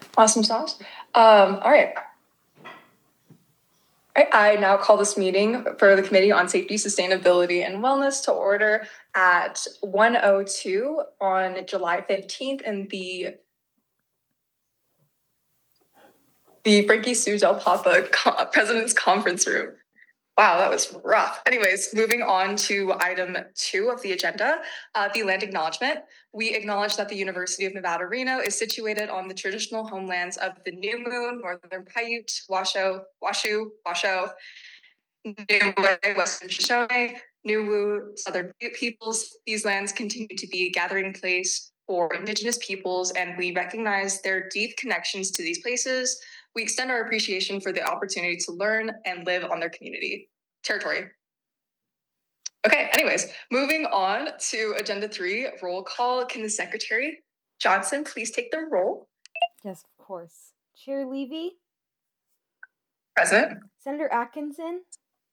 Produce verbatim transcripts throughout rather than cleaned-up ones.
Awesome sauce. Um, all right. I now call this meeting for the Committee on Safety, Sustainability, and Wellness to order at one oh two on July fifteenth in the the Frankie Sue Del Papa Co- President's Conference Room. Wow, that was rough. Anyways, moving on to item two of the agenda, uh, the land acknowledgement. We acknowledge that the University of Nevada, Reno is situated on the traditional homelands of the New Moon, Northern Paiute, Washoe, Washoe, Washoe, Niue, Western Shoshone, Nuwu, Southern Paiute peoples. These lands continue to be a gathering place for Indigenous peoples, and we recognize their deep connections to these places. We extend our appreciation for the opportunity to learn and live on their community territory. Okay, anyways, moving on to agenda three, roll call. Can the Secretary Johnson please take the roll? Yes, of course. Chair Levy? Present. Senator Atkinson?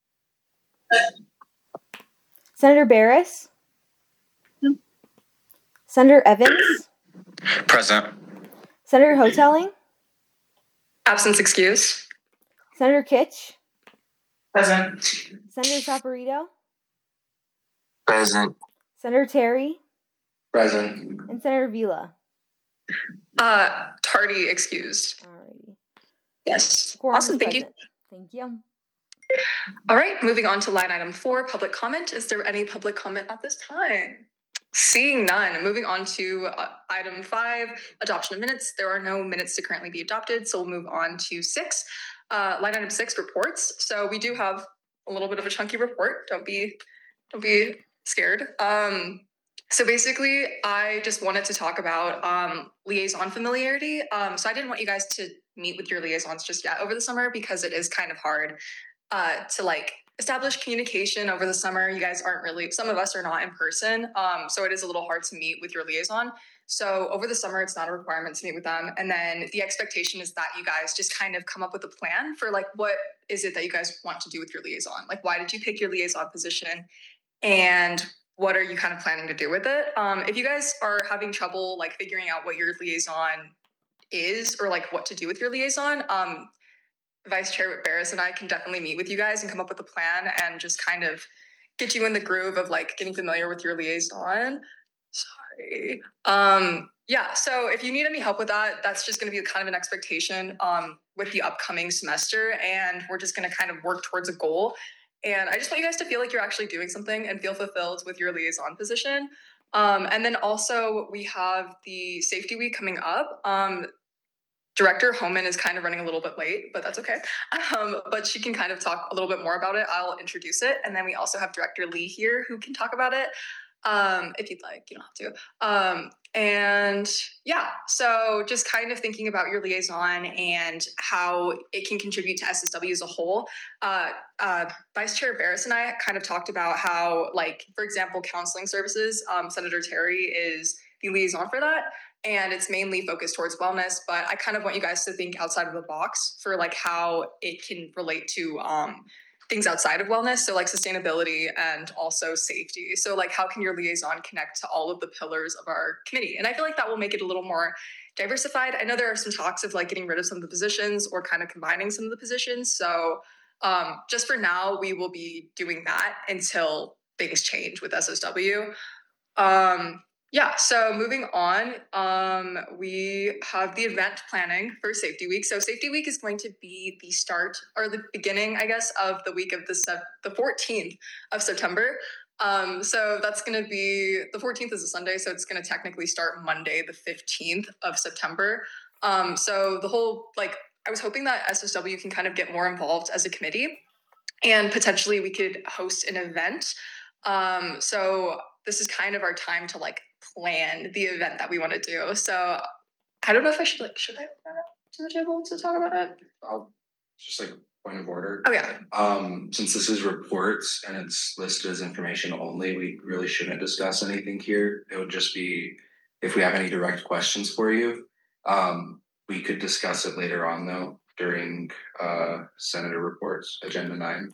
Senator Barris? No. Senator Evans? Present. Senator Hotelling? Absence excused. Senator Kitch? Present. Senator Saporito? Present. Senator Terry? Present. And Senator Vila? Uh, tardy excused. Alrighty. Yes. Quorum Awesome, is thank you. present. Thank you. All right, moving on to line item four, public comment. Is there any public comment at this time? Seeing none, moving on to uh, item five, adoption of minutes. There are no minutes to currently be adopted, so we'll move on to six. Uh, line item six, reports. So we do have a little bit of a chunky report. Don't be, don't be scared. Um, so basically, I just wanted to talk about um, liaison familiarity. Um, so I didn't want you guys to meet with your liaisons just yet over the summer because it is kind of hard uh, to like establish communication over the summer. You guys aren't really, some of us are not in person. Um, so it is a little hard to meet with your liaison. So over the summer, it's not a requirement to meet with them. And then the expectation is that you guys just kind of come up with a plan for like, what is it that you guys want to do with your liaison? Like, why did you pick your liaison position? And what are you kind of planning to do with it? Um, if you guys are having trouble like figuring out what your liaison is or like what to do with your liaison, um, Vice Chair Barris and I can definitely meet with you guys and come up with a plan and just kind of get you in the groove of like getting familiar with your liaison. Sorry. Um, yeah, so if you need any help with that, that's just going to be kind of an expectation um, with the upcoming semester. And we're just going to kind of work towards a goal. And I just want you guys to feel like you're actually doing something and feel fulfilled with your liaison position. Um, and then also we have the safety week coming up. Um, Director Homan is kind of running a little bit late, but that's okay. Um, but she can kind of talk a little bit more about it. I'll introduce it. And then we also have Director Lee here who can talk about it. Um, if you'd like, you don't have to. Um, and yeah, so just kind of thinking about your liaison and how it can contribute to S S W as a whole. Uh, uh, Vice Chair Barris and I kind of talked about how, like, for example, counseling services, um, Senator Terry is the liaison for that. And it's mainly focused towards wellness, but I kind of want you guys to think outside of the box for like how it can relate to um, things outside of wellness. So like sustainability and also safety. So like how can your liaison connect to all of the pillars of our committee? And I feel like that will make it a little more diversified. I know there are some talks of like getting rid of some of the positions or kind of combining some of the positions. So um, just for now, we will be doing that until things change with S S W. Um, Yeah, so moving on, um, we have the event planning for Safety Week. So Safety Week is going to be the start or the beginning, I guess, of the week of the se- the fourteenth of September. Um, so that's going to be, the fourteenth is a Sunday, so it's going to technically start Monday, the fifteenth of September. Um, so the whole, like, I was hoping that S S W can kind of get more involved as a committee and potentially we could host an event. Um, so this is kind of our time to like plan the event that we want to do. So I don't know if I should like, should I open it up to the table to talk about it? I'll just like point of order. Oh yeah. Um, since this is reports and it's listed as information only, we really shouldn't discuss anything here. It would just be if we have any direct questions for you. Um, we could discuss it later on though during uh, Senator reports, agenda nine.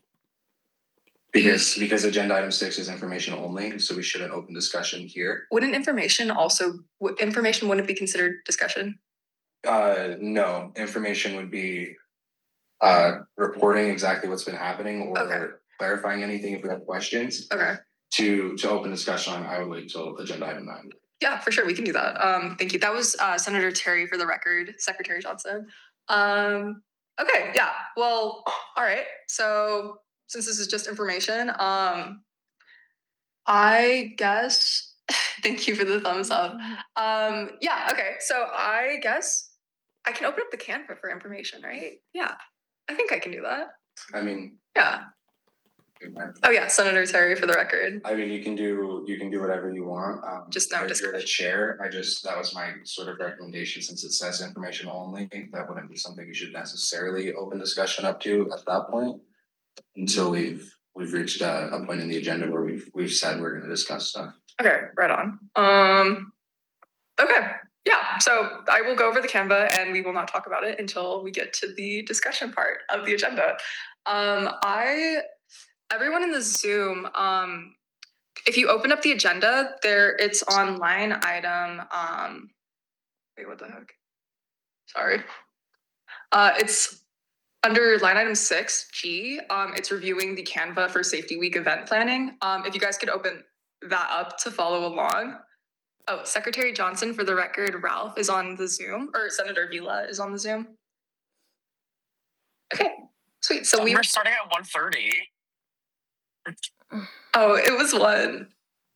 Because because agenda item six is information only, so we shouldn't open discussion here. Wouldn't information also, w- information wouldn't be considered discussion? Uh, no, information would be uh, reporting exactly what's been happening or Okay. clarifying anything if we have questions. Okay. To to open discussion on, I would wait till agenda item nine. Yeah, for sure. We can do that. Um, thank you. That was uh, Senator Terry for the record, Secretary Johnson. Um, okay, yeah. Well, all right. So since this is just information, um, I guess, thank you for the thumbs up. Um, yeah, okay. So I guess I can open up the Canva for information, right? Yeah, I think I can do that. I mean, Yeah. Oh yeah, Senator Terry for the record. I mean, you can do you can do whatever you want. Um, Just no if you're the discussion. chair, I just that was my sort of recommendation since it says information only. That wouldn't be something you should necessarily open discussion up to at that point until we've we've reached a, a point in the agenda where we've we've said we're going to discuss stuff. Okay, right on. Um, okay, yeah. So I will go over the Canva and we will not talk about it until we get to the discussion part of the agenda. Um, I, everyone in the Zoom, um, if you open up the agenda, there it's on line item. Um, wait, what the heck? Sorry. Uh, it's under line item six G. Um, it's reviewing the Canva for Safety Week event planning. Um, if you guys could open that up to follow along. Oh, Secretary Johnson, for the record, Ralph is on the Zoom, or Senator Vila is on the Zoom. Okay, sweet. So oh, we we're starting at one thirty. Oh, it was one.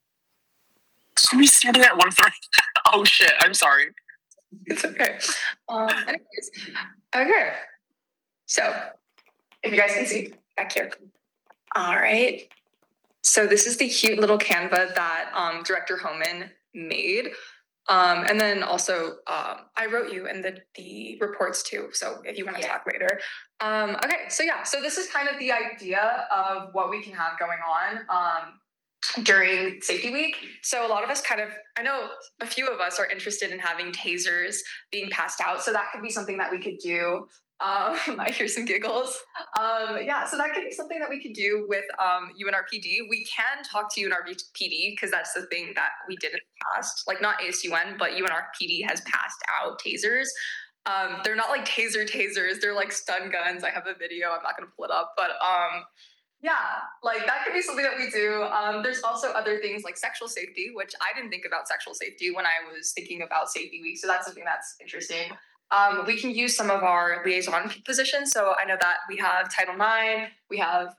So we started at one thirty. Oh shit! I'm sorry. It's okay. Um, anyways, okay. So, if you guys can see back here. All right. So this is the cute little Canva that um, Director Homan made. Um, and then also, um, I wrote you in the, the reports too. So if you want to yeah. talk later. Um, okay, so yeah, so this is kind of the idea of what we can have going on um, during Safety Week. So a lot of us kind of, I know a few of us are interested in having tasers being passed out. So that could be something that we could do. Um, I hear some giggles. Um, yeah, so that could be something that we could do with um, U N R P D. We can talk to U N R P D because that's the thing that we did in the past. Like not A S U N, but U N R P D has passed out tasers. Um, they're not like taser tasers. They're like stun guns. I have a video. I'm not going to pull it up. But um, yeah, like that could be something that we do. Um, there's also other things like sexual safety, which I didn't think about sexual safety when I was thinking about Safety Week. So that's something that's interesting. Um, we can use some of our liaison positions. So I know that we have Title nine, we have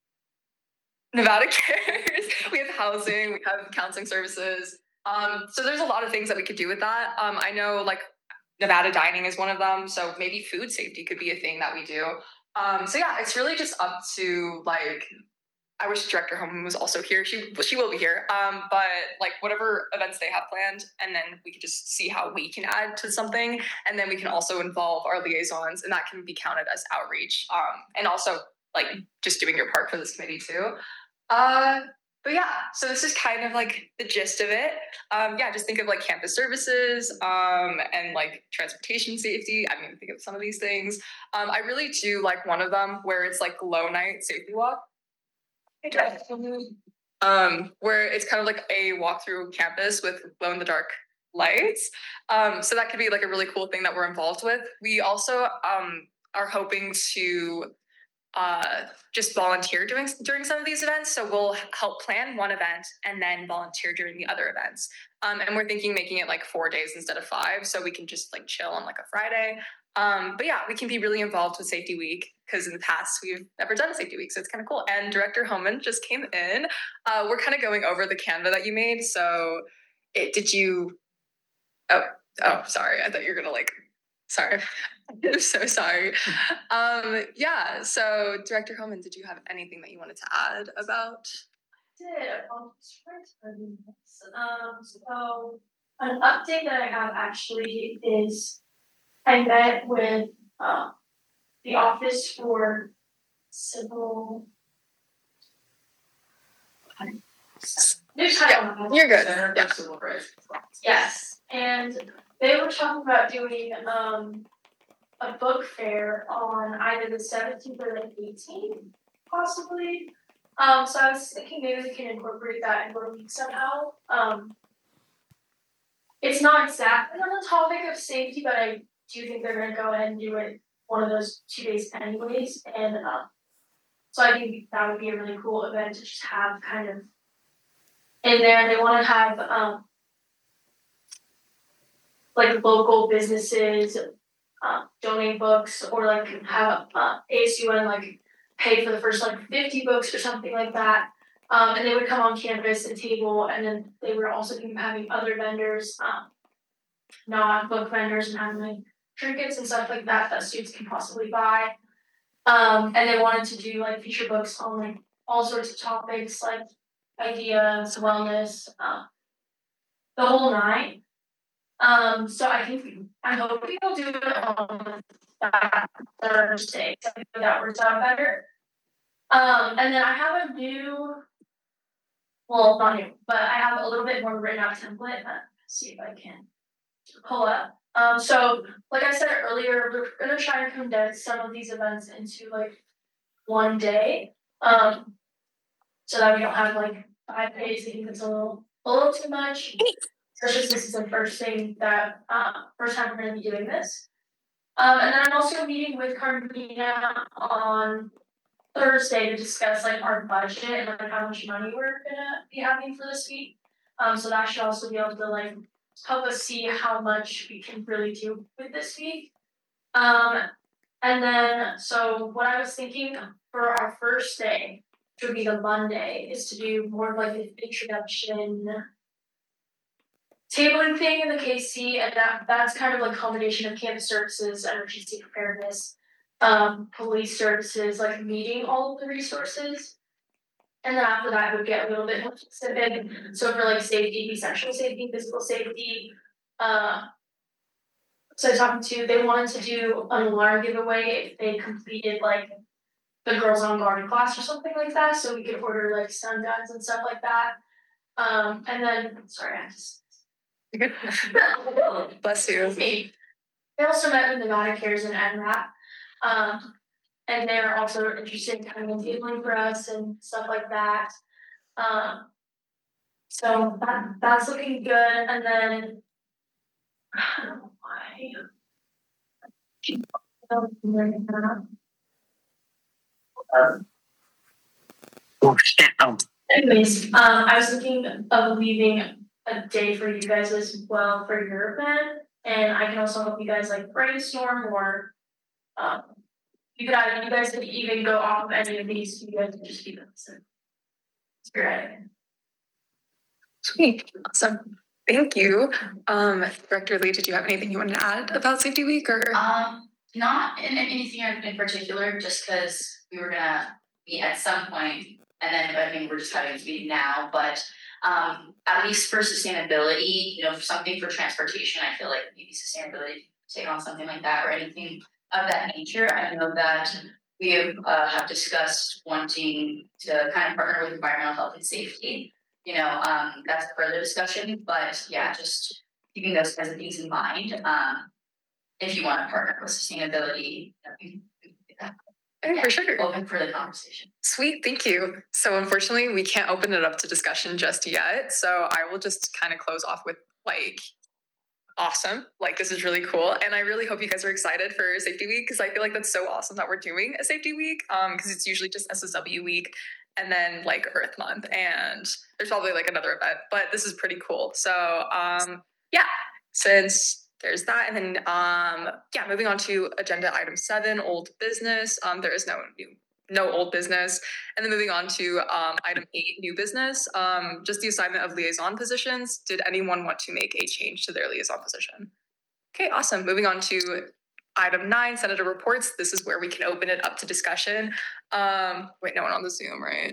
Nevada Cares, we have housing, we have counseling services. Um, so there's a lot of things that we could do with that. Um, I know like Nevada dining is one of them. So maybe food safety could be a thing that we do. Um, so yeah, it's really just up to like, I wish Director Homan was also here. She she will be here. Um, but like whatever events they have planned, and then we can just see how we can add to something, and then we can also involve our liaisons, and that can be counted as outreach. Um, and also like just doing your part for this committee too. Uh, but yeah, so this is kind of like the gist of it. Um, yeah, just think of like campus services, um, and like transportation safety. I mean, think of some of these things. Um, I really do like one of them where it's like glow night safety walk. Um, where it's kind of like a walk through campus with glow in the dark lights. Um, so that could be like a really cool thing that we're involved with. We also um, are hoping to uh, just volunteer during during some of these events. So we'll help plan one event and then volunteer during the other events. Um, and we're thinking making it like four days instead of five, so we can just like chill on like a Friday. Um, but yeah, we can be really involved with Safety Week because in the past we've never done a Safety Week, so it's kind of cool. And Director Homan just came in. Uh, we're kind of going over the Canva that you made. So it, did you, oh, oh, sorry. I thought you were gonna like, sorry. I'm so sorry. Um, yeah, so Director Homan, did you have anything that you wanted to add about? I did. I'll try to do this. Um, so an update that I have actually is I met with um, the Office for Civil. Yeah, you're good. Yeah. Civil Rights. Yes, and they were talking about doing um, a book fair on either the seventeenth or the eighteenth, possibly. Um, so I was thinking maybe we can incorporate that in the week somehow. Um, it's not exactly on the topic of safety, but I do you think they're gonna go ahead and do it one of those two days anyways? And um, so I think that would be a really cool event to just have kind of in there. They want to have um, like local businesses uh, donate books, or like have uh, A S U N like pay for the first like fifty books or something like that. Um, and they would come on campus and table, and then they were also thinking of having other vendors, um, not book vendors, and having like trinkets and stuff like that that students can possibly buy. Um, and they wanted to do like feature books on like all sorts of topics like ideas, wellness, uh, the whole nine. Um, so I think I hope people do it on that Thursday. So I think that works out better. Um, and then I have a new, well, not new, but I have a little bit more written out template. Let's see if I can pull up. Um, so like I said earlier, we're gonna try to condense some of these events into like one day. Um, so that we don't have like five days. I think it's a little a little too much. Especially since this is the first thing that uh, first time we're gonna be doing this. Um, and then I'm also meeting with Carmina on Thursday to discuss like our budget and like how much money we're gonna be having for this week. Um, so that should also be able to like help us see how much we can really do with this week. Um, and then so what I was thinking for our first day, which would be the Monday, is to do more of like an introduction tabling thing in the K C, and that that's kind of like a combination of campus services, emergency preparedness, um, police services, like meeting all of the resources. And then after that, it would get a little bit more specific. So for like safety, sexual safety, physical safety. Uh, so talking to, they wanted to do an alarm giveaway if they completed like the Girls on Guard class or something like that. So we could order like stun guns and stuff like that. Um, and then, sorry, I just. Bless you. Me. They also met with Nevada Cares and N RAP. Um, and they're also interested in coming and tabling for us and stuff like that. Um, so that that's looking good. And then I don't know why. Um, Oh shit! Oh, anyways, um, I was thinking of leaving a day for you guys as well for your event, and I can also help you guys like brainstorm or um. You could either, you guys could even go off of any of these. You guys could just keep it. So, great. Sweet. Awesome. Thank you. Um, Director Lee, did you have anything you wanted to add about Safety Week or? Um, not in, in anything in, in particular, just because we were gonna meet at some point, and then I think we're just having to meet now. But um, at least for sustainability, you know, for something for transportation, I feel like maybe sustainability take on something like that or anything of that nature. I know that we have, uh, have discussed wanting to kind of partner with environmental health and safety. You know, um, that's a further discussion, but yeah, just keeping those kinds of things in mind. Um, if you want to partner with sustainability, you know, Yeah, for sure. open for the conversation. Sweet, thank you. So unfortunately, we can't open it up to discussion just yet. So I will just kind of close off with like, awesome. Like, this is really cool. And I really hope you guys are excited for Safety Week, because I feel like that's so awesome that we're doing a Safety Week, um, because it's usually just S S W Week and then like Earth Month, and there's probably like another event, but this is pretty cool. So um, yeah, since there's that, and then um, yeah, moving on to agenda item seven, old business. Um, there is no new no old business. And then moving on to um, item eight, new business, um, just the assignment of liaison positions. Did anyone want to make a change to their liaison position? Okay, awesome. Moving on to item nine, Senator reports. This is where we can open it up to discussion. Um, wait, no one on the Zoom, right?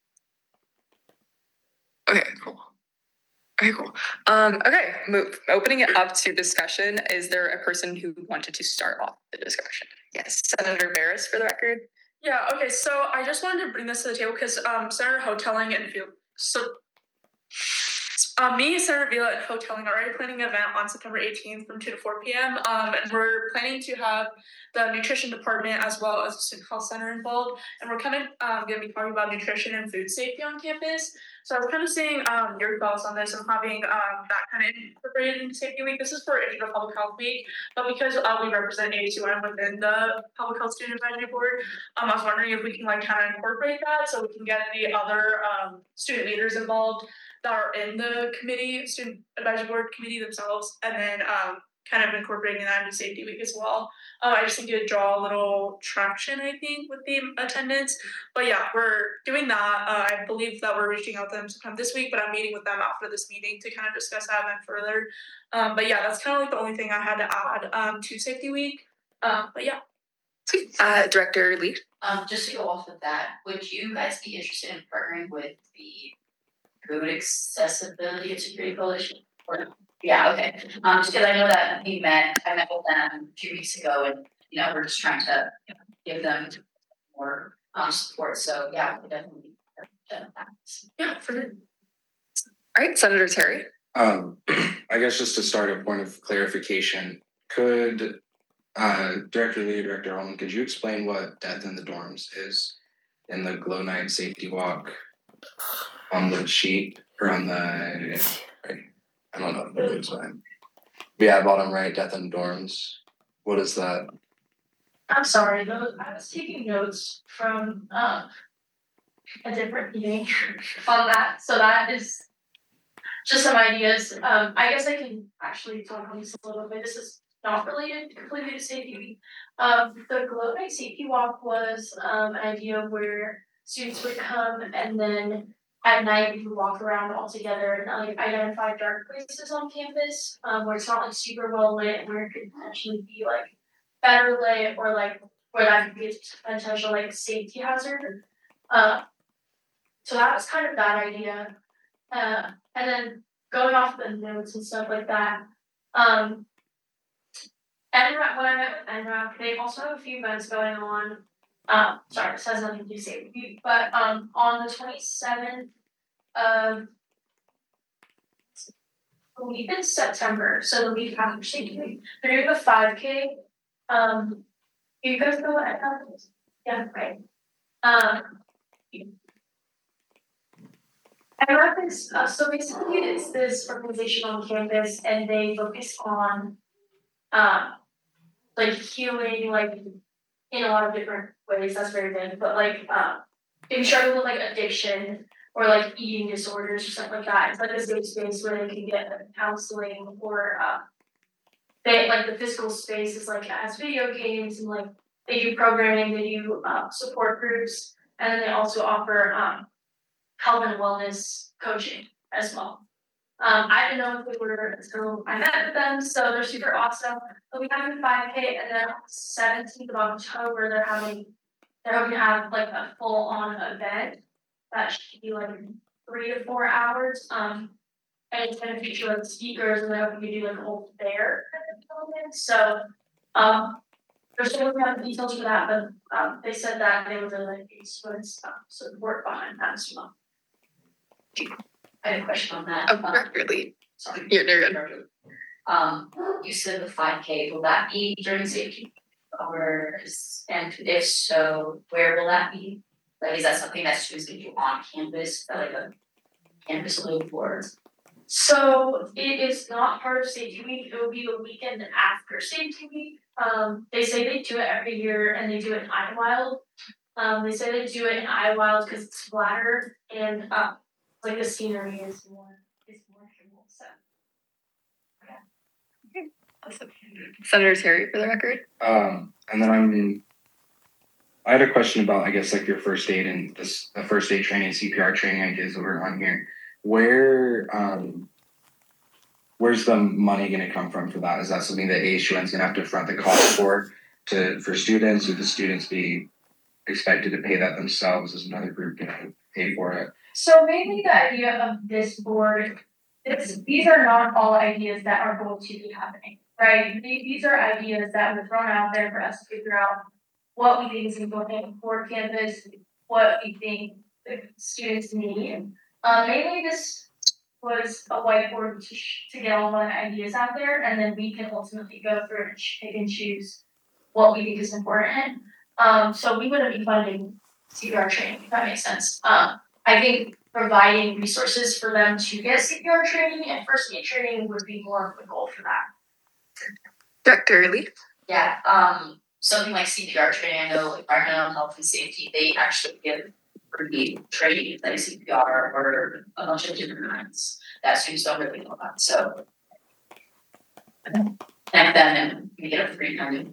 Okay, cool. Okay, cool. Um, okay, move, opening it up to discussion. Is there a person who wanted to start off the discussion? Yes, Senator Barris, for the record. Yeah, okay, so I just wanted to bring this to the table because um, Senator Hoteling and Field, so Um, me, Sarah Vila, and Hoteling are already planning an event on September eighteenth from two to four p.m. Um, and we're planning to have the nutrition department as well as the student health center involved. And we're kind of um, going to be talking about nutrition and food safety on campus. So I was kind of seeing um, your thoughts on this and having um, that kind of incorporated into Safety Week. This is for Israel Public Health Week, but because uh, we represent A two M within the Public Health Student Advisory Board, um, I was wondering if we can like kind of incorporate that so we can get the other um, student leaders involved that are in the committee, student advisory board committee themselves, and then um, kind of incorporating that into Safety Week as well. Uh, I just think it would draw a little traction, I think, with the attendance. But yeah, we're doing that. Uh, I believe that we're reaching out to them sometime this week, but I'm meeting with them after this meeting to kind of discuss that event further. Um, but yeah, that's kind of like the only thing I had to add um, to Safety Week. Um, but yeah. Sweet. Uh, Director Lee? Um, just to go off of that, would you guys be interested in partnering with the Food Accessibility and Security Coalition? Or no? Yeah, okay. Um, just because I know that we met, I met with them a few weeks ago, and you know we're just trying to you know, give them more um support. So yeah, we definitely. Yeah, for sure. All right, Senator Terry. Um, I guess just to start a point of clarification, could uh, Director Lee, Director Holman, could you explain what Death in the Dorms is in the Glow Night Safety Walk on the sheet or on the? I don't know what it's on. Yeah, bottom right, Death in Dorms. What is that? I'm sorry, those, I was taking notes from um, a different meeting on that. So that is just some ideas. Um, I guess I can actually talk on this a little bit. This is not related completely to Safety Week. Um, the Glow Night Safety Walk was um, an idea where students would come and then at night we would walk around all together and like identify dark places on campus um, where it's not like super well lit, where it could potentially be like better lit or like where that could be a potential like safety hazard. Uh, so that was kind of that idea. Uh, and then going off the notes and stuff like that. Um, N R A, when I met with N R A, they also have a few events going on. Um, sorry, this has nothing to do with safety, but um, on the twenty-seventh of, I believe it's September, so the week after Safety Week, they're doing a five K. Um, you guys know what I have? Yeah, right. Um, N R A is, uh, so basically it's this organization on campus and they focus on um, like healing, like in a lot of different ways, that's very good, but like um, if you struggle with like addiction or like eating disorders or something like that, it's like a safe space where they can get counseling or uh, they like the physical space is like has video games and like they do programming, they do uh, support groups, and then they also offer um, health and wellness coaching as well. Um, I didn't know if we were until I met with them, so they're super awesome. But we have a five K, and then on the seventeenth of October, they're having they're hoping to have like a full on event that should be like three to four hours. Um, and it's going to feature like speakers, and they're hoping to do like a whole fair kind of element. So, um, they're still working out the details for that, but um, they said that they would really like the students' um, support behind that as well. I have a question on that. Oh, Um, Director Lee. Sorry. You're, you're good. Um, you said the five K, will that be during safety? Or, is- and if so, where will that be? Like, is that something that students can do on campus, at like a campus loop or? So it is not part of Safety Week. It will be the weekend after Safety Week. Um, they say they do it every year, and they do it in Idlewild. Um, they say they do it in Idlewild because it's flatter and uh, like the scenery is more is more cool. So Awesome. Senator Terry, for the record. Um, and then I'm. I had a question about, I guess, like your first aid and this the first aid training, C P R training ideas that were on here. Where, um, where's the money going to come from for that? Is that something that A S U N is going to have to front the cost for to for students? Would the students be expected to pay that themselves? Is another group going to pay for it? So mainly the idea of this board, it's, these are not all ideas that are going to be happening, right? These, these are ideas that were thrown out there for us to figure out what we think is important for campus, what we think the students need. Um, mainly this was a whiteboard to, sh- to get all the ideas out there, and then we can ultimately go through and ch- pick and choose what we think is important. Um, so we wouldn't be funding C P R training, if that makes sense. Um, I think providing resources for them to get C P R training and first aid training would be more of the goal for that. Director Lee? Yeah, um, something like C P R training, I know environmental health and safety, they actually give free training like C P R or a bunch of different kinds that students don't really know about, so. Thank them and we get a free kind of.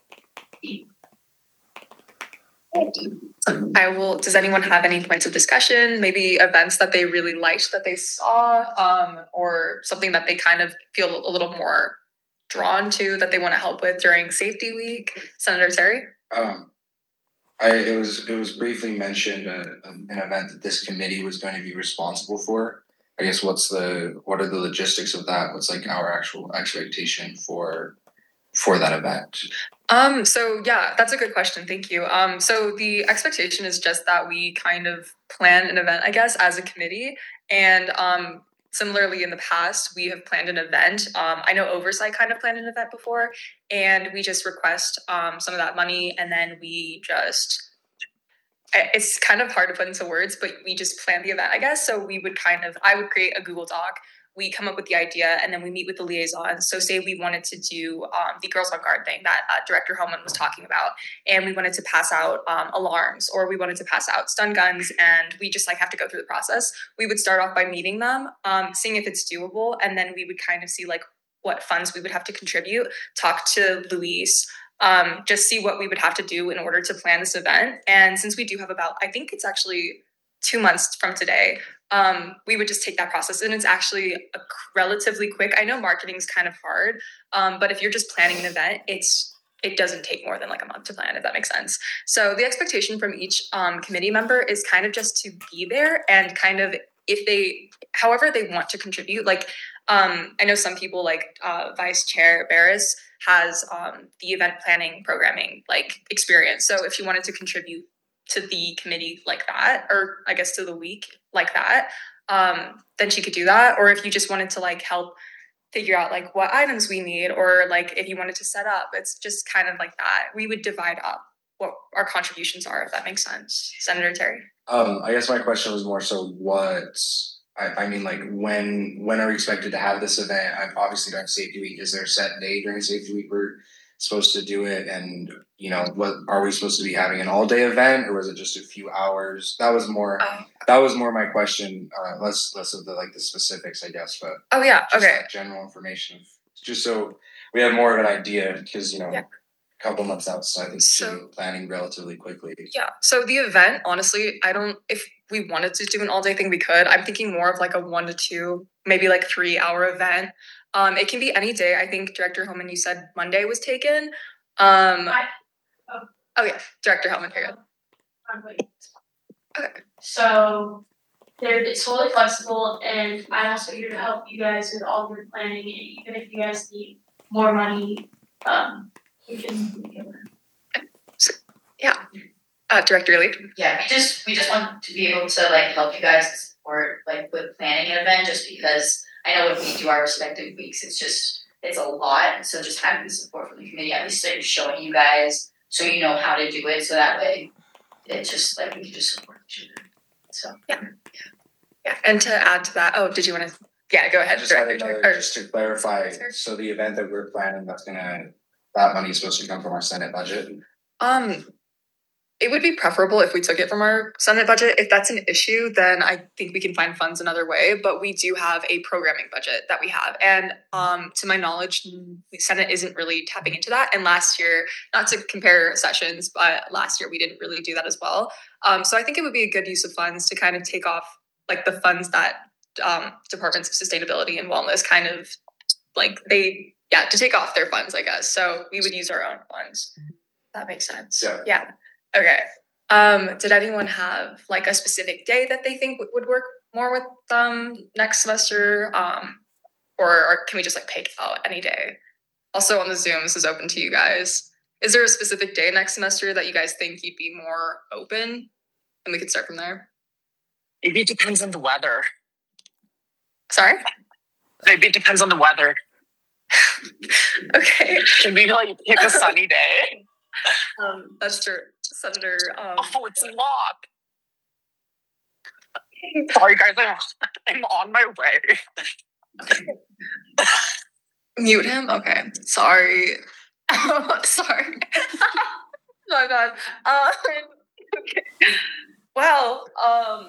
I will, does anyone have any points of discussion, maybe events that they really liked that they saw, um, or something that they kind of feel a little more drawn to that they want to help with during safety week? Senator Terry? Um, I, it was, it was briefly mentioned, uh, an event that this committee was going to be responsible for. I guess what's the, what are the logistics of that? What's like our actual expectation for, for that event? Um, so yeah, that's a good question. Thank you. Um, so the expectation is just that we kind of plan an event, I guess, as a committee. And um, similarly in the past, we have planned an event. Um, I know Oversight kind of planned an event before, and we just request um, some of that money, and then we just, it's kind of hard to put into words, but we just plan the event, I guess. So we would kind of, I would create a Google Doc. We come up with the idea, and then we meet with the liaisons. So say we wanted to do um, the Girls on Guard thing that uh, Director Hellman was talking about, and we wanted to pass out um, alarms, or we wanted to pass out stun guns, and we just like have to go through the process. We would start off by meeting them, um, seeing if it's doable, and then we would kind of see like what funds we would have to contribute, talk to Luis, um, just see what we would have to do in order to plan this event. And since we do have about, I think it's actually two months from today, um, we would just take that process, and it's actually a relatively quick. I know marketing is kind of hard, um, but if you're just planning an event, it's it doesn't take more than like a month to plan, if that makes sense. So the expectation from each um, committee member is kind of just to be there and kind of, if they, however they want to contribute. Like um, I know some people like uh, Vice Chair Barris has um, the event planning programming like experience. So if she wanted to contribute to the committee like that, or I guess to the week like that, um, then she could do that. Or if you just wanted to like help figure out like what items we need, or like if you wanted to set up, it's just kind of like that. We would divide up what our contributions are, if that makes sense. Senator Terry? Um, I guess my question was more so what, I, I mean, like when, when are we expected to have this event? I've obviously done safety week. Is there a set day during safety week we're supposed to do it? And you know, what are we supposed to be having an all day event, or was it just a few hours? That was more, Oh, that was more my question. Uh, less, less of the like the specifics, I guess, but oh yeah, just okay. that general information, just so we have more of an idea, because you know, Yeah. a couple months out, so I think we should So- be planning relatively quickly. Yeah. So the event, honestly, I don't, if we wanted to do an all day thing, we could. I'm thinking more of like a one to two, maybe like three hour event. Um, it can be any day. I think Director Hellman, you said Monday was taken. Um, I- oh. oh yeah, Director Hellman, here you go. I'm waiting. Okay. So they're it's totally flexible, and I'm also here to help you guys with all your planning. And even if you guys need more money, um, we can. We can Yeah. Uh, Director Lee? Yeah, we just, we just want to be able to like help you guys support like with planning an event, just because I know when we do our respective weeks, it's just, it's a lot. So just having the support from the committee, at least like showing you guys so you know how to do it, so that way it just like we can just support each other. So Yeah. And to add to that, oh, did you want to? Yeah, go I ahead. just had Director, another, or- just to clarify, Sure. so the event that we're planning, that's gonna, that money is supposed to come from our Senate budget? Um, it would be preferable if we took it from our Senate budget. If that's an issue, then I think we can find funds another way. But we do have a programming budget that we have, and um, to my knowledge, the Senate isn't really tapping into that. And last year, not to compare sessions, but last year we didn't really do that as well. Um, so I think it would be a good use of funds to kind of take off like the funds that um, departments of sustainability and wellness kind of like they yeah to take off their funds, I guess. So we would use our own funds. That makes sense. Yeah. Yeah. Okay. Um, did anyone have like a specific day that they think would, would work more with um next semester? Um, or, or can we just like pick out any day? Also on the Zoom, this is open to you guys. Is there a specific day next semester that you guys think you'd be more open? And we could start from there. Maybe it depends on the weather. Sorry? Maybe it depends on the weather. Okay. Should we like pick a sunny day? Um, that's true. Senator, um, Oh, it's locked. Sorry, guys. I'm, I'm on my way. mute him? Okay. Sorry. Sorry. My bad. Um, okay. Well, um,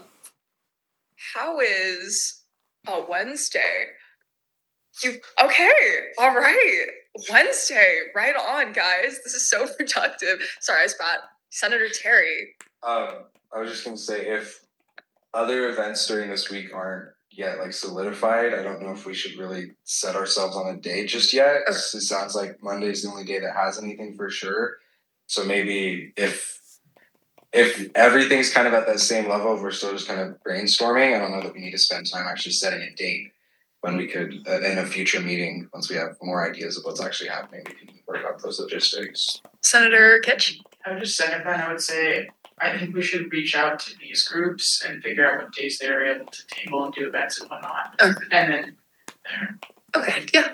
how is a Wednesday? You okay? All right. Wednesday, right on, guys. This is so productive. Sorry, I spat. Senator Terry. Um, I was just gonna say, if other events during this week aren't yet like solidified, I don't know if we should really set ourselves on a date just yet. Okay. It sounds like Monday's the only day that has anything for sure. So maybe if if everything's kind of at that same level, we're still just kind of brainstorming. I don't know that we need to spend time actually setting a date when we could, uh, in a future meeting, once we have more ideas of what's actually happening, we can work out those logistics. Senator Kitch. I would just second that. I would say I think we should reach out to these groups and figure out what days they're able to table and do events and whatnot. Okay. And then Okay, yeah.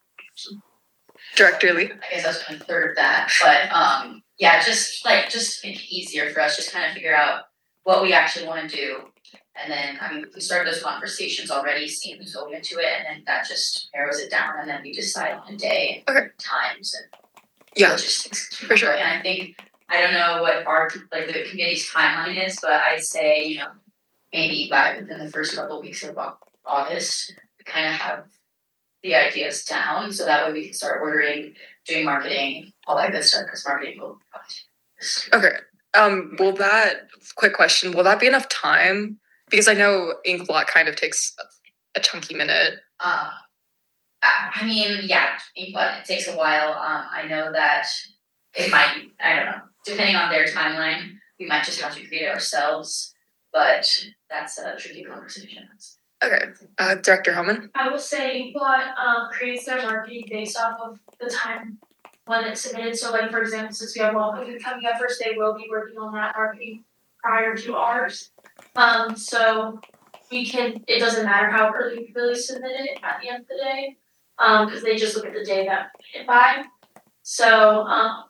Director Lee. I guess I was gonna third that, but um, yeah, just like just make it easier for us, just kind of figure out what we actually want to do. And then, I mean, we started those conversations already, seeing who's going into it, and then that just narrows it down, and then we decide on a day, Okay. times, and Yeah, logistics. for sure. And I think, I don't know what our, like, the committee's timeline is, but I'd say, you know, maybe by within the first couple of weeks of Au- August, we kind of have the ideas down, so that way we can start ordering, doing marketing, all that good stuff, because marketing will probably. Okay. Um, will that, quick question, will that be enough time? Because I know Inkblot kind of takes a, a chunky minute. Uh, I I mean, yeah, but it takes a while. Um, I know that it might, I don't know, depending on their timeline, we might just have to create it ourselves, but that's a tricky conversation. Okay. Uh, Director Hellman. I will say Inkblot um creates their marketing based off of the time when it's submitted. So like for example, since we have Welcome coming up first, they will be working on that marketing prior to ours. Um so we can, it doesn't matter how early we really submit it at the end of the day. Um because they just look at the day that we hit by. So um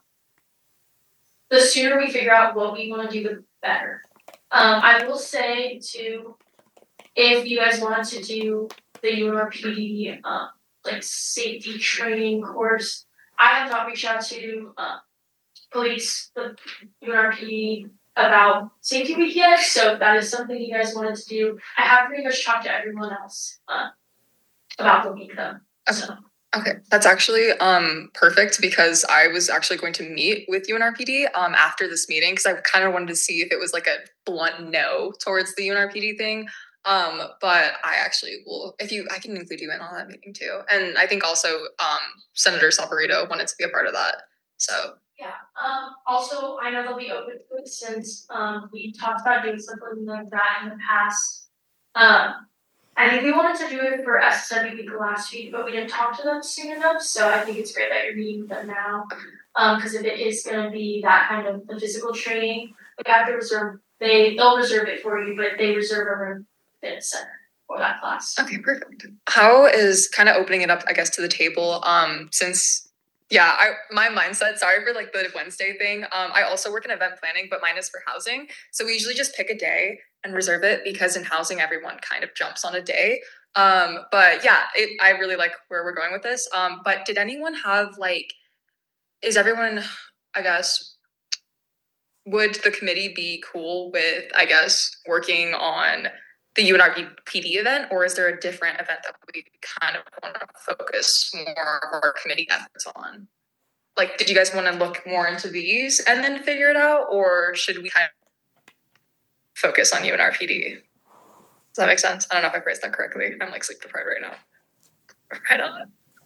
the sooner we figure out what we want to do, the better. Um I will say too, if you guys want to do the U N R P D um like safety training course, I have not reached out to uh police, the U N R P D about safety week yet, so if that is something you guys wanted to do, I have pretty much talked to everyone else uh about the week though. So Okay, that's actually um perfect because I was actually going to meet with U N R P D um after this meeting because I kind of wanted to see if it was like a blunt no towards the U N R P D thing. Um, but I actually will, if you, I can include you in on that meeting too. And I think also um Senator Saporito wanted to be a part of that. So yeah. Um also I know they'll be open to it since um we talked about doing something like that in the past. Um I think we wanted to do it for S S W week last week, but we didn't talk to them soon enough. So I think it's great that you're meeting with them now. Um, because if it is gonna be that kind of the physical training, like I have to reserve, they they'll reserve it for you, but they reserve a room fitness center for that class. okay, perfect. How is kind of opening it up, I guess, to the table? Um, since yeah, I my mindset, sorry for like the Wednesday thing. Um, I also work in event planning, but mine is for housing. So we usually just pick a day and reserve it because in housing everyone kind of jumps on a day. Um, but yeah, it, I really like where we're going with this. Um, but did anyone have like, is everyone, I guess, would the committee be cool with, I guess, working on the U N R P D event, or is there a different event that we kind of want to focus more of our committee efforts on? Like, did you guys want to look more into these and then figure it out, or should we kind of focus on U N R P D? Does that make sense? I don't know if I phrased that correctly. I'm like sleep deprived right now. Right on.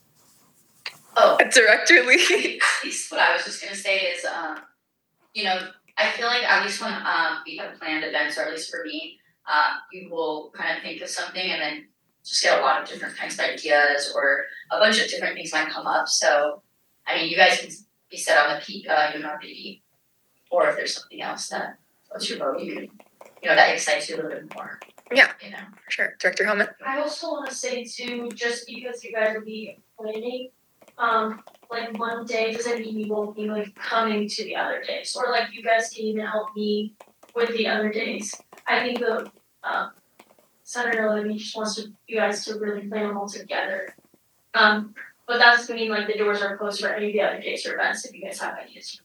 Oh, Director Lee. at least what I was just gonna say is, um, you know, I feel like at least when um we have planned events, or at least for me, um, you will kind of think of something and then just get a lot of different kinds of ideas, or a bunch of different things might come up. So, I mean, you guys can be set on the P, uh, U N R P D, or if there's something else that, what's your vote, you can, you know, that excites you a little bit more. Yeah. You know. For sure. Director Helmet? I also want to say too, just because you guys will be planning, um, like one day doesn't mean you won't be like coming to the other days, or like you guys can even help me with the other days. I think the um, Senator Levy just wants to, you guys to really plan them all together. Um, but that doesn't mean like the doors are closed for any of the other days or events if you guys have ideas.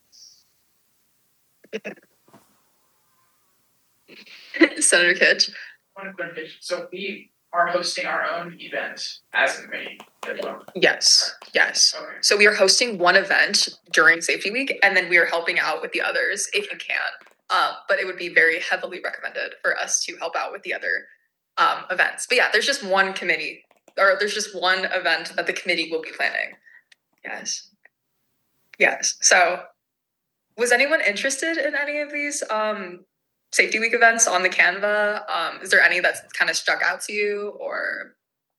Senator Kitch? One quick question. So we are hosting our own event as a committee as well. Yes. Yes. Okay. So we are hosting one event during Safety Week, and then we are helping out with the others if you can. Um, but it would be very heavily recommended for us to help out with the other um, events. But yeah, there's just one committee, or there's just one event that the committee will be planning. Yes. Yes. So was anyone interested in any of these um, Safety Week events on the Canva? Um, is there any that's kind of stuck out to you, or?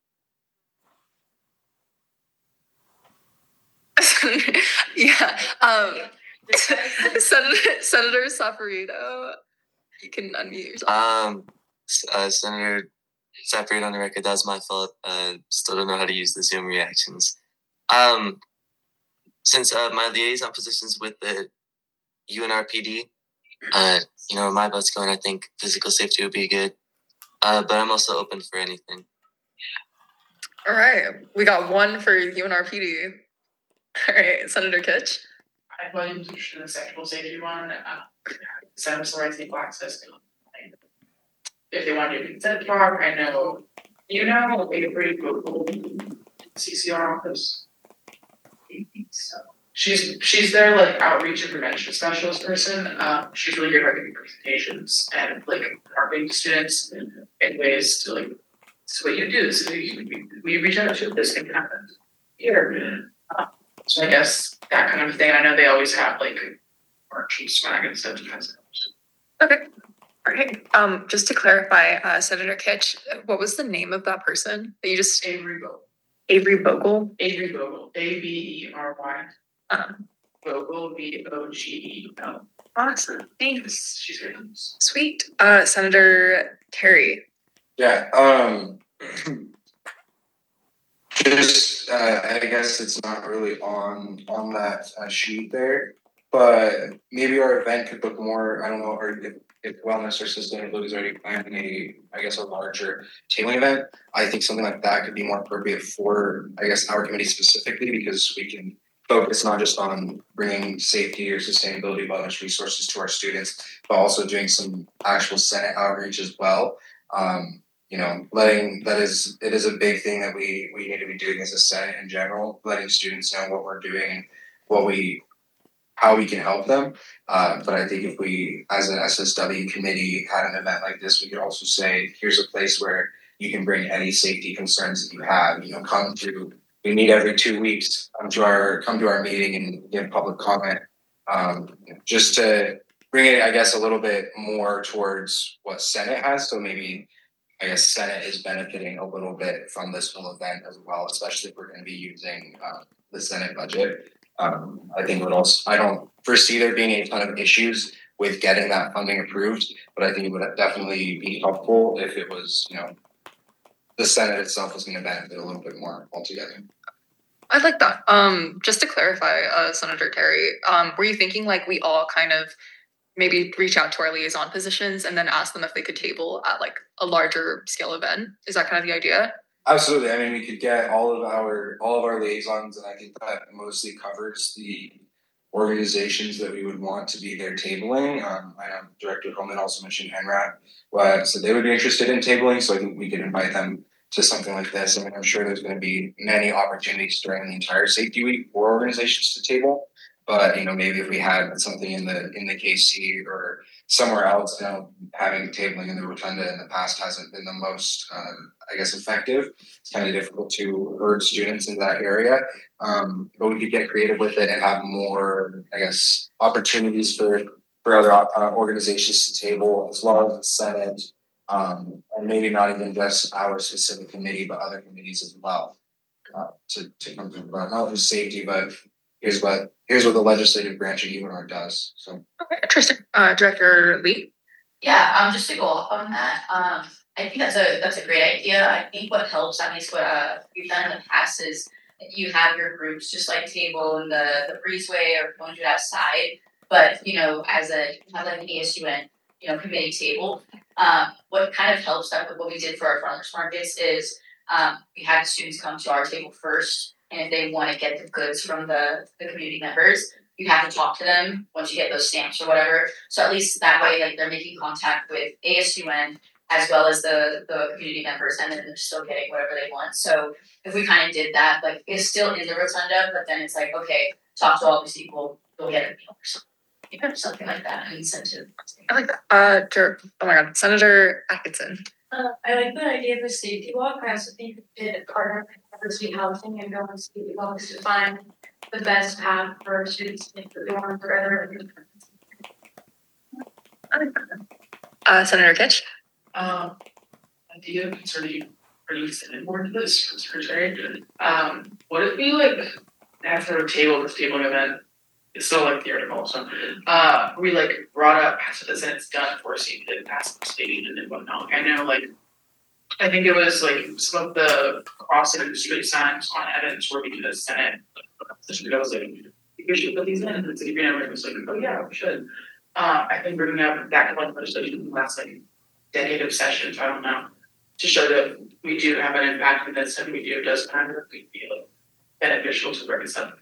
Yeah. Um, Senator, Senator Safarito, you can unmute yourself. Um, uh, Senator Safarito on the record, that was my fault. Uh, still don't know how to use the Zoom reactions. Um, since uh, my liaison positions with the U N R P D, uh, you know, where my vote's going, I think physical safety would be good. Uh, but I'm also open for anything. All right, we got one for U N R P D. All right, Senator Kitch. I thought he was interested in the sexual safety one. Uh, Senator Rights Equal Access. If they want to do consent talk, I know, you know, Avery Google C C R office. So she's she's their like outreach and prevention specialist person. Um, she's really good at giving presentations and like marketing to students in ways to like, so what you do is we, we reach out to this can happen here. Uh, so I guess that kind of thing. I know they always have like marching swag and stuff. Okay. All right. Um, just to clarify, uh, Senator Kitch, what was the name of that person that you just? Avery Bogle. Avery Bogle. Avery Bogle. A B E R Y. Um, Bogle. B O G E L. awesome. Thanks. She's very nice. Sweet. Uh, Senator Terry. Yeah, um, just, uh, I guess it's not really on, on that uh, sheet there, but maybe our event could look more, I don't know, or if, if wellness or sustainability is already planning a, I guess, a larger tabling event, I think something like that could be more appropriate for, I guess, our committee specifically, because we can focus not just on bringing safety or sustainability wellness resources to our students, but also doing some actual Senate outreach as well. Um, you know, letting, that is, it is a big thing that we, we need to be doing as a Senate in general, letting students know what we're doing and what we, how we can help them. Uh, but I think if we, as an S S W committee, had an event like this, we could also say, here's a place where you can bring any safety concerns that you have, you know, come to, we meet every two weeks, come to our, come to our meeting and give public comment. Um, just to bring it, I guess, a little bit more towards what Senate has. So maybe, I guess, Senate is benefiting a little bit from this whole event as well, especially if we're going to be using uh, the Senate budget. Um, I think it would also, I don't foresee there being a ton of issues with getting that funding approved, but I think it would definitely be helpful if it was, you know, the Senate itself was going to benefit a little bit more altogether. I'd like that. Um, just to clarify, uh, Senator Terry, um, were you thinking like we all kind of maybe reach out to our liaison positions and then ask them if they could table at like a larger scale event? Is that kind of the idea? Absolutely. I mean, we could get all of our all of our liaisons, and I think that mostly covers the organizations that we would want to be there tabling. Um, I know Director Coleman also mentioned N R A D, uh, so they would be interested in tabling, so I think we could invite them to something like this. I mean, I'm sure there's going to be many opportunities during the entire safety week for organizations to table. But, you know, maybe if we had something in the in the K C or somewhere else, you know, having tabling in the rotunda in the past hasn't been the most, um, I guess, effective. It's kind of difficult to herd students in that area. Um, but we could get creative with it and have more, I guess, opportunities for, for other uh, organizations to table, as well as the Senate, um, and maybe not even just our specific committee, but other committees as well, uh, to, to come to about not just safety, but here's what here's what the legislative branch of U N R does. So Okay, interesting. Uh, Director Lee. Yeah, um, just to go off on that, um, I think that's a that's a great idea. I think what helps, at least what uh, we've done in the past, is you have your groups just like table in the, the breezeway or going to outside. But you know, as a have like an A S U N, you know, committee table. Um, what kind of helps that with what we did for our farmers markets is um, we had students come to our table first, and if they want to get the goods from the, the community members, you have to talk to them once you get those stamps or whatever. So at least that way, like they're making contact with A S U N as well as the the community members, and then they're still getting whatever they want. So if we kind of did that, like it's still in the rotunda, but then it's like, okay, talk to all these people, go get a meal or something. You know, something like that, an incentive. I like that. Uh, Jer- oh my God, Senator Atkinson. Uh, I like the idea of a safety walk. I also think it partner with diversity housing and go on safety walks to find the best path for students if they want to further. Uh, Senator Kitch. Um, idea concerning pretty extended more to this secretary. Um, would it be like after a table, this table event? It's still like theoretical, so uh, we like brought up after this and it's done for seeing the past stadium and whatnot. I know, like, I think it was like some of the crossing the street signs on Evans where we did a Senate position. I was like, we should put these in. And the city manager was like, oh yeah, we should. Uh, I think we're gonna have that kind of legislation in the last like decade of sessions. I don't know, to show that we do have an impact in this and we do does kind of be like, beneficial to represent.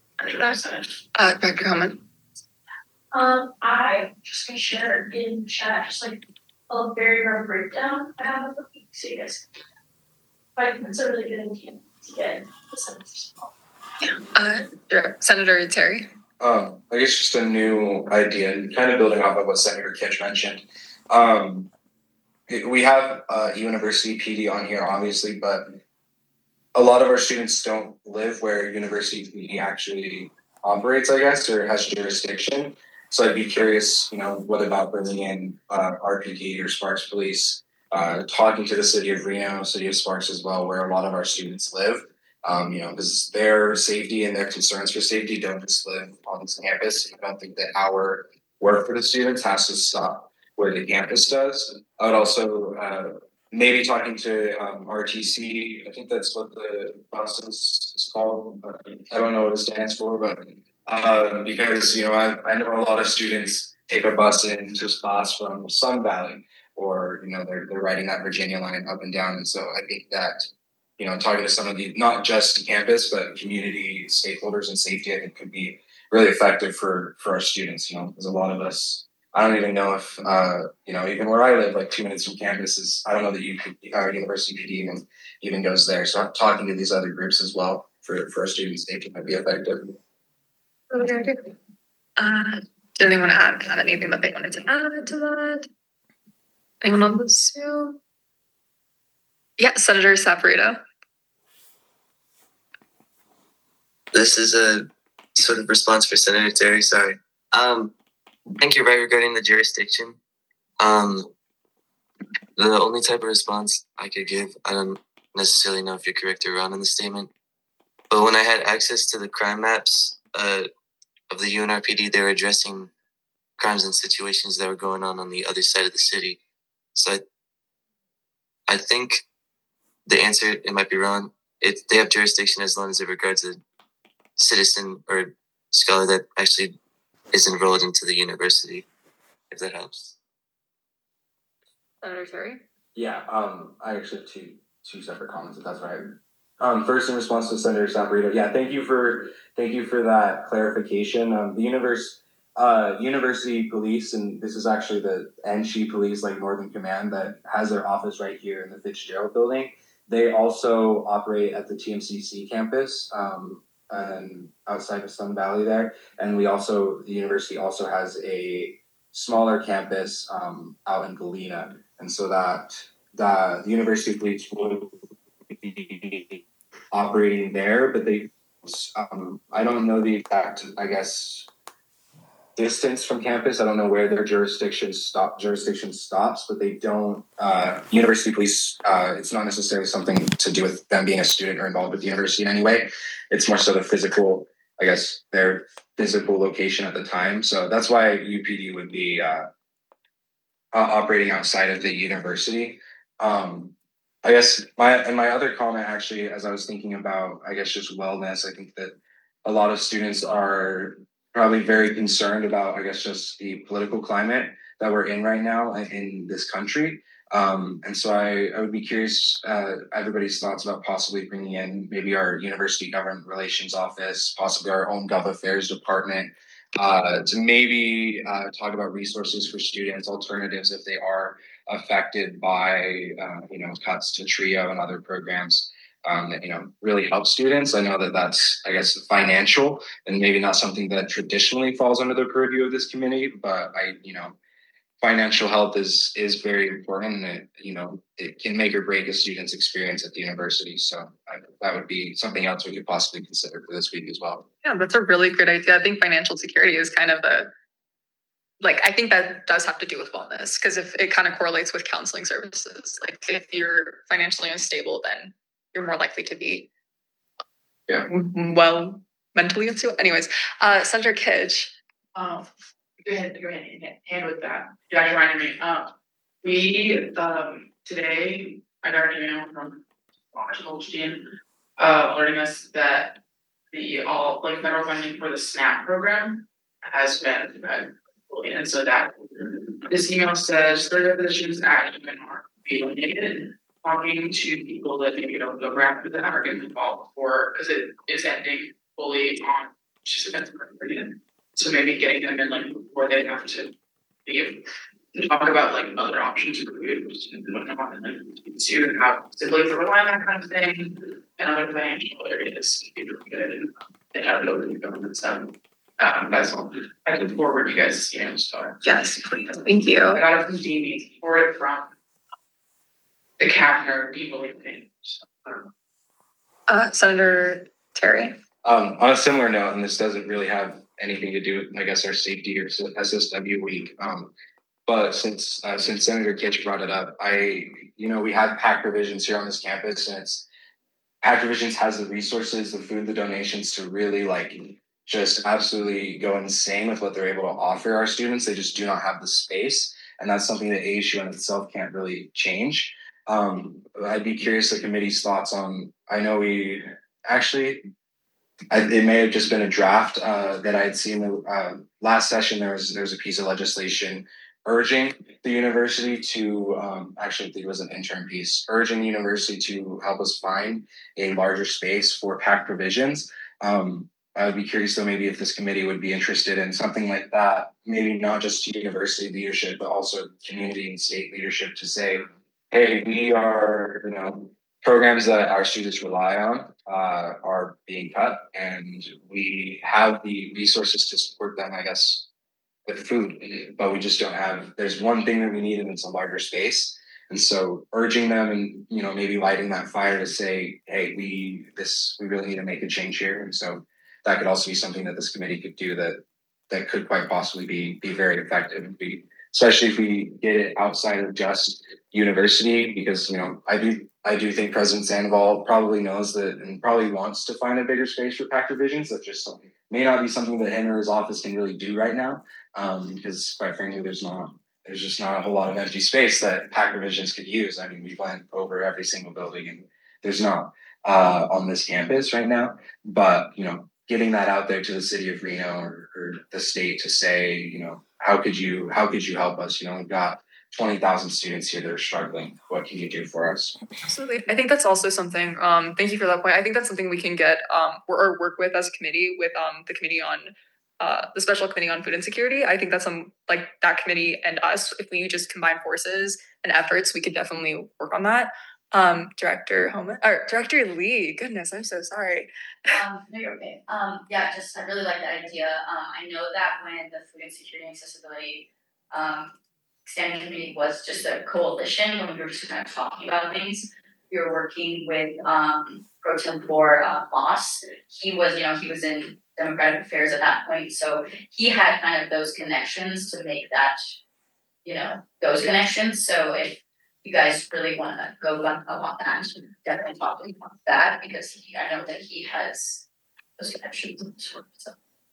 Uh, Director comment. Um, I just gonna share in chat just like a very rough breakdown I have of the week, so you guys. But it's a really good idea to get the senators. Uh, Dir- Senator Terry. Um, I guess just a new idea, and kind of building off of what Senator Kitch mentioned. Um, it- we have uh, University P D on here, obviously, but a lot of our students don't live where University P D actually operates, I guess, or has jurisdiction. So I'd be curious, you know, what about bringing in uh, R P D or Sparks Police, uh, talking to the city of Reno, city of Sparks as well, where a lot of our students live. Um, you know, because their safety and their concerns for safety don't just live on this campus. I don't think that our work for the students has to stop where the campus does. I would also uh, maybe talking to um, R T C. I think that's what the bus is, is called. I don't know what it stands for, but uh, because you know, I, I know a lot of students take a bus into class from Sun Valley, or you know, they're they're riding that Virginia line up and down, and so I think that. You know, talking to some of the, not just campus, but community stakeholders and safety, I think could be really effective for, for our students, you know, because a lot of us, I don't even know if, uh, you know, even where I live, like two minutes from campus is, I don't know that you could, uh, University P D even, even goes there. So talking to these other groups as well for, for our students, safety might be effective. Okay. Uh, did anyone have, have anything that they wanted to add to that? Anyone on this too? Yeah, Senator Saporito. This is a sort of response for Senator Terry. Sorry. Um, I think you're right regarding the jurisdiction. Um, the only type of response I could give, I don't necessarily know if you're correct or wrong in the statement, but when I had access to the crime maps uh, of the U N R P D, they were addressing crimes and situations that were going on on the other side of the city. So I, I think the answer, it might be wrong. It, they have jurisdiction as long as it regards a citizen or scholar that actually is enrolled into the university, if that helps. Senator Terry? Yeah, um, I actually have two two separate comments, if that's right. Um, first, in response to Senator Saporito, yeah, thank you for thank you for that clarification. Um, the universe, uh, University Police, and this is actually the N S H E Police, like Northern Command, that has their office right here in the Fitzgerald Building. They also operate at the T M C C campus, um, and outside of Sun Valley there, and we also the university also has a smaller campus um, out in Galena, and so that the, the University Police would be operating there, but they um, I don't know the exact, I guess, distance from campus. I don't know where their jurisdiction stop jurisdiction stops, but they don't. Uh, University Police. Uh, it's not necessarily something to do with them being a student or involved with the university in any way. It's more so the physical, I guess, their physical location at the time. So that's why U P D would be uh, uh, operating outside of the university. Um, I guess my and my other comment actually, as I was thinking about, I guess just wellness, I think that a lot of students are probably very concerned about, I guess, just the political climate that we're in right now in this country. Um, and so I, I would be curious, uh, everybody's thoughts about possibly bringing in maybe our university government relations office, possibly our own gov affairs department, uh, to maybe uh, talk about resources for students, alternatives if they are affected by uh, you know cuts to TRIO and other programs um, that you know really help students. I know that that's I guess financial and maybe not something that traditionally falls under the purview of this committee, but I you know financial health is is very important, and it you know it can make or break a student's experience at the university. So I, that would be something else we could possibly consider for this week as well. Yeah, that's a really great idea. I think financial security is kind of a like, I think that does have to do with wellness, because if it kind of correlates with counseling services, like if you're financially unstable, then you're more likely to be yeah well mentally unstable. Anyways, uh, Senator Kitch. Um, go ahead, go ahead, hand, hand with that. You guys reminded me. Um, we um today I got an email from Washington team, uh, alerting us that the all like federal funding for the SNAP program has been uh, and so that this email says third positions at are being needed. Talking to people that maybe don't go after that are getting involved before because it is ending fully on just events again. So maybe getting them in like before they have to leave to talk about like other options for food and whatnot, and then see how siblings are relying on that kind of thing and other financial areas to be really good and they have to go to the government stuff. Um, that's all. I can forward you guys the email star. Yes, please. Thank you. I got it from Jamie, or it from the Kavner people thing. So, uh, Senator Terry. Um, on a similar note, and this doesn't really have anything to do with, I guess, our safety or S S W week. Um, but since uh, since Senator Kitch brought it up, I, you know, we have PAC provisions here on this campus, and it's PAC provisions has the resources, the food, the donations to really like just absolutely go insane with what they're able to offer our students. They just do not have the space, and that's something that A S U in itself can't really change. Um, I'd be curious the committee's thoughts on. I know we actually. I, it may have just been a draft uh, that I had seen the uh, last session. There was there was a piece of legislation urging the university to um, actually I think it was an interim piece urging the university to help us find a larger space for PAC provisions. Um, I would be curious though maybe if this committee would be interested in something like that. Maybe not just university leadership, but also community and state leadership to say, hey, we are you know. programs that our students rely on uh, are being cut, and we have the resources to support them, I guess, with food, but we just don't have, there's one thing that we need, and it's a larger space. And so urging them and, you know, maybe lighting that fire to say, hey, we, this, we really need to make a change here. And so that could also be something that this committee could do that, that could quite possibly be, be very effective and be, especially if we get it outside of just university, because, you know, I do, I do think President Sandoval probably knows that and probably wants to find a bigger space for PAC provisions. That just may not be something that him or his office can really do right now, um, because quite frankly, there's not, there's just not a whole lot of empty space that PAC provisions could use. I mean, we went over every single building, and there's not uh, on this campus right now. But you know, getting that out there to the city of Reno or, or the state to say, you know, how could you, how could you help us? You know, we've got twenty thousand students here that are struggling. What can you do for us? Absolutely. I think that's also something, um, thank you for that point. I think that's something we can get um, or, or work with as a committee with um, the committee on uh, the special committee on food insecurity. I think that's some like that committee and us, if we just combine forces and efforts, we could definitely work on that. Um, Director Homan or Director Lee, goodness, I'm so sorry. Um, no, you're okay. Um, yeah, just I really like that idea. Um, I know that when the food insecurity and accessibility um, standing committee was just a coalition when we were just kind of talking about things. We were working with um, Pro Tempore uh, Moss. He was, you know, he was in Democratic Affairs at that point, so he had kind of those connections to make that, you know, those connections. So if you guys really want to go on that, definitely talk to him about that because he, I know that he has those connections. So,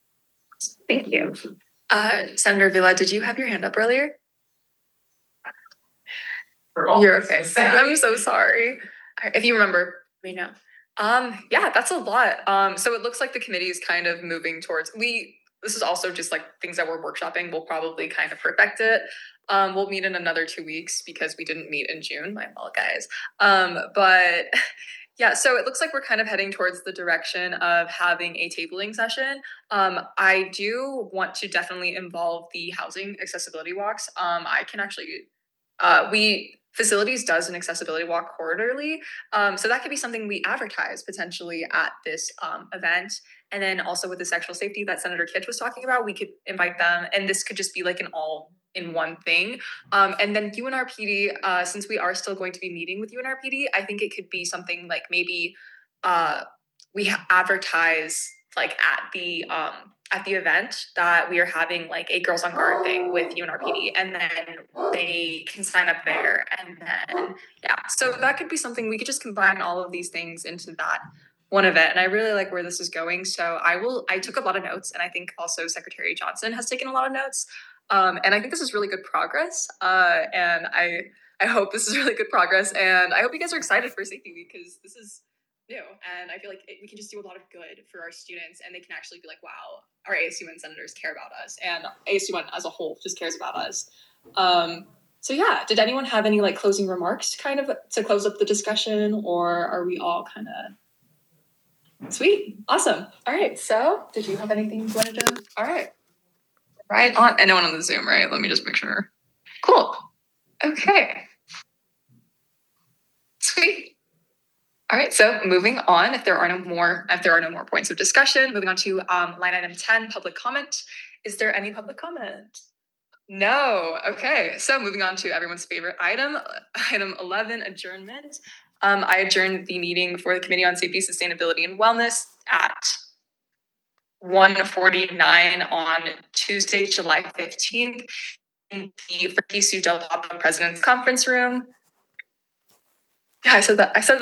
thank you, uh, Senator Villa. Did you have your hand up earlier? For all You're this okay. to say. I'm so sorry. If you remember, we know. Um, yeah, that's a lot. Um, so it looks like the committee is kind of moving towards we. This is also just like things that we're workshopping. We'll probably kind of perfect it. Um, we'll meet in another two weeks because we didn't meet in June. My fault, guys. Um, but yeah, so it looks like we're kind of heading towards the direction of having a tabling session. Um, I do want to definitely involve the housing accessibility walks. Um, I can actually, uh, we facilities does an accessibility walk quarterly. Um, so that could be something we advertise potentially at this um, event. And then also with the sexual safety that Senator Kitch was talking about, we could invite them. And this could just be like an all in one thing. Um, and then U N R P D, uh, since we are still going to be meeting with U N R P D, I think it could be something like maybe uh, we ha- advertise like at the um, at the event that we are having like a Girls on Guard thing with U N R P D, and then they can sign up there. And then, yeah, so that could be something we could just combine all of these things into that one event. And I really like where this is going. So I will, I took a lot of notes, and I think also Secretary Johnson has taken a lot of notes. Um, and I think this is really good progress. Uh, and I, I hope this is really good progress. And I hope you guys are excited for Safety Week because this is new. And I feel like it, we can just do a lot of good for our students, and they can actually be like, wow, our A S U N senators care about us, and A S U N as a whole just cares about us. Um, so yeah, did anyone have any like closing remarks kind of to close up the discussion, or are we all kind of sweet? Awesome. All right. So did you have anything you wanted to, all right. Right on, and no one on the Zoom, right? Let me just make sure. Cool. Okay. Sweet. All right, so moving on, if there are no more, if there are no more points of discussion, moving on to um, line item ten, public comment. Is there any public comment? No. Okay, so moving on to everyone's favorite item, item eleven, adjournment. Um, I adjourned the meeting for the Committee on Safety, Sustainability, and Wellness at one forty-nine on Tuesday, July fifteenth in the Frankie Sue Del Papa President's Conference Room. Yeah, I said that. I said that.